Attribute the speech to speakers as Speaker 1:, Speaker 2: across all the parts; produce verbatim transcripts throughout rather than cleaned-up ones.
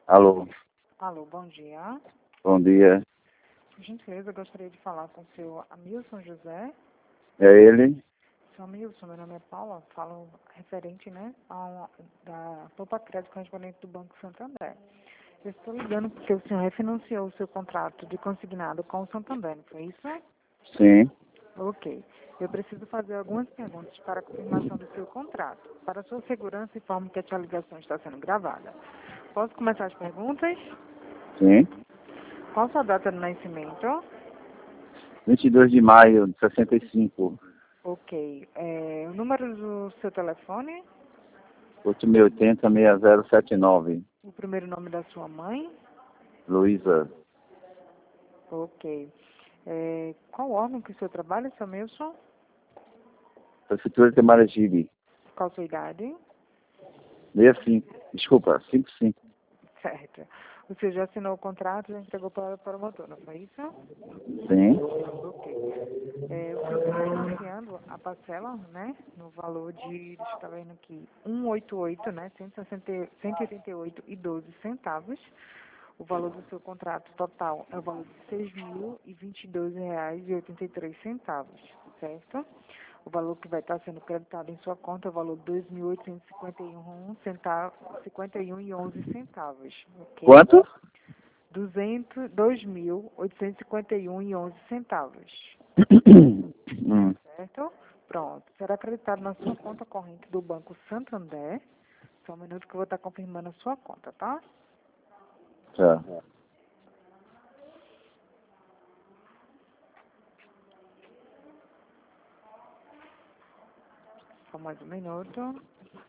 Speaker 1: Alô,
Speaker 2: Alô, bom dia.
Speaker 1: bom dia.
Speaker 2: Por gentileza, eu gostaria de falar com o senhor Hamilton José.
Speaker 1: É ele?
Speaker 2: Senhor Hamilton, meu nome é Paula, falo referente, né, ao, da Poupa Crédito correspondente do Banco Santander. Eu estou ligando porque o senhor refinanciou o seu contrato de consignado com o Santander, não foi isso?
Speaker 1: Sim.
Speaker 2: Ok. Eu preciso fazer algumas perguntas para a confirmação do seu contrato. Para sua segurança, informo que essa ligação está sendo gravada. Posso começar as perguntas?
Speaker 1: Sim.
Speaker 2: Qual sua data de nascimento?
Speaker 1: vinte e dois de maio de sessenta e cinco.
Speaker 2: Ok. É, o número do seu telefone?
Speaker 1: oito mil e oitenta, seis zero sete nove.
Speaker 2: O primeiro nome da sua mãe?
Speaker 1: Luísa.
Speaker 2: Ok. É, qual órgão que o senhor trabalha, seu Milson?
Speaker 1: Prefeitura de Maragibe.
Speaker 2: Qual sua idade?
Speaker 1: sessenta e cinco. Desculpa, cinquenta e cinco.
Speaker 2: Certo. O senhor já assinou o contrato e já entregou para o promotor, não foi isso?
Speaker 1: Sim.
Speaker 2: Ok. É, o senhor está financiando a parcela, né, no valor de, deixa eu estar vendo aqui, cento e oitenta e oito, né, cento e sessenta, cento e oitenta e oito e doze centavos. O valor do seu contrato total é o valor de seis mil e vinte e dois reais e oitenta e três centavos, certo? O valor que vai estar sendo creditado em sua conta é o valor de dois mil oitocentos e cinquenta e um centavos, cinquenta e um e onze centavos, ok?
Speaker 1: Quanto?
Speaker 2: duzentos, dois mil oitocentos e cinquenta e um e onze centavos,
Speaker 1: hum.
Speaker 2: certo? Pronto. Será acreditado na sua conta corrente do Banco Santander. Só um minuto que eu vou estar confirmando a sua conta, tá?
Speaker 1: Tá.
Speaker 2: Só mais um minuto.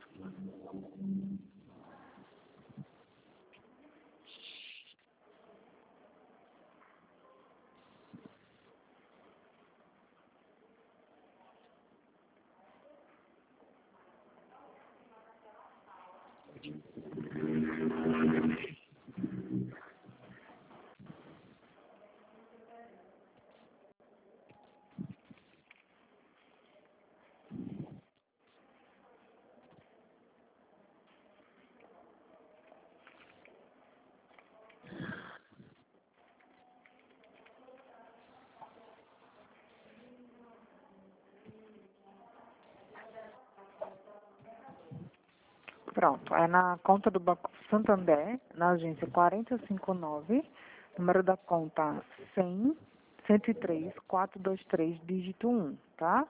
Speaker 2: Pronto. É na conta do Banco Santander, na agência quatro cinco nove, número da conta cem, cento e três, quatrocentos e vinte e três, dígito um, tá?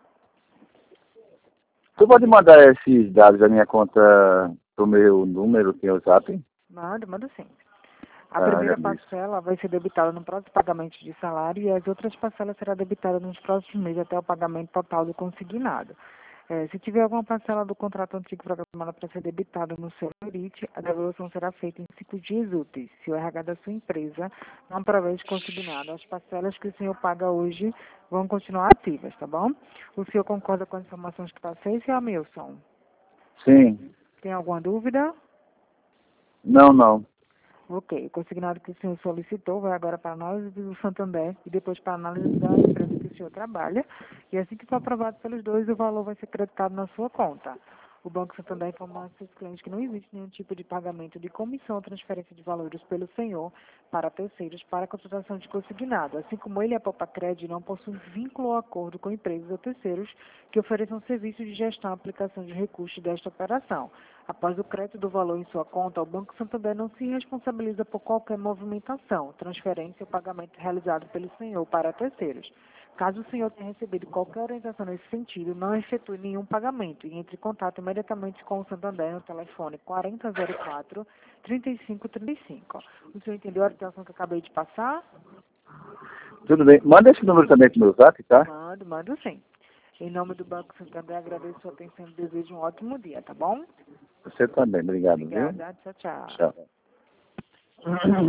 Speaker 1: Tu pode mandar esses dados da minha conta pro meu número, que é o Zap?
Speaker 2: Manda, manda sim. A
Speaker 1: Ah,
Speaker 2: primeira
Speaker 1: agradeço.
Speaker 2: parcela vai ser debitada no próximo pagamento de salário e as outras parcelas serão debitadas nos próximos meses até o pagamento total do consignado. É, se tiver alguma parcela do contrato antigo programada para ser debitada no seu limite, a devolução será feita em cinco dias úteis. Se o R H da sua empresa não prover de consignado, as parcelas que o senhor paga hoje vão continuar ativas, tá bom? O senhor concorda com as informações que passei, senhor Milson?
Speaker 1: Sim.
Speaker 2: Tem alguma dúvida?
Speaker 1: Não, não.
Speaker 2: Ok, o consignado que o senhor solicitou vai agora para a análise do Santander e depois para a análise da empresa que o senhor trabalha. E assim que for aprovado pelos dois, o valor vai ser creditado na sua conta. O Banco Santander informa aos seus clientes que não existe nenhum tipo de pagamento de comissão ou transferência de valores pelo senhor para terceiros para a contratação de consignado, assim como ele e a Popacred não possuem vínculo ou acordo com empresas ou terceiros que ofereçam serviços de gestão e aplicação de recursos desta operação. Após o crédito do valor em sua conta, o Banco Santander não se responsabiliza por qualquer movimentação, transferência ou pagamento realizado pelo senhor para terceiros. Caso o senhor tenha recebido qualquer orientação nesse sentido, não efetue nenhum pagamento e entre em contato imediatamente com o Santander no telefone quarenta zero quatro, trinta e cinco trinta e cinco. O senhor entendeu a orientação que eu acabei de passar?
Speaker 1: Tudo bem. Manda esse número também pro meu Zap, tá?
Speaker 2: Mando, mando sim. Em nome do Banco Santander, agradeço a sua atenção e desejo um ótimo dia, tá bom?
Speaker 1: Você também. Obrigado, viu?
Speaker 2: Obrigada. Tchau, tchau.
Speaker 1: Tchau.